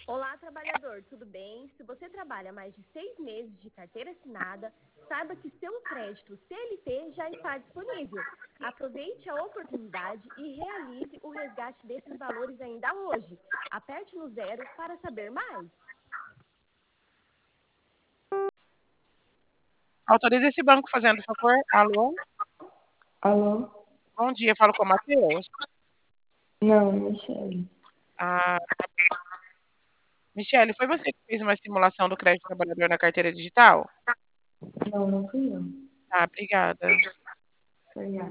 Olá, trabalhador, tudo bem? Se você trabalha mais de 6 meses de carteira assinada, saiba que seu crédito CLT já está disponível. Aproveite a oportunidade e realize o resgate desses valores ainda hoje. Aperte no 0 para saber mais. Autorize esse banco fazendo favor. Alô? Alô? Bom dia, falo com o Matheus. Não, Michele. Ah, Michele, foi você que fez uma simulação do crédito trabalhador na carteira digital? Não, não fui eu. Tá, obrigada. Obrigada.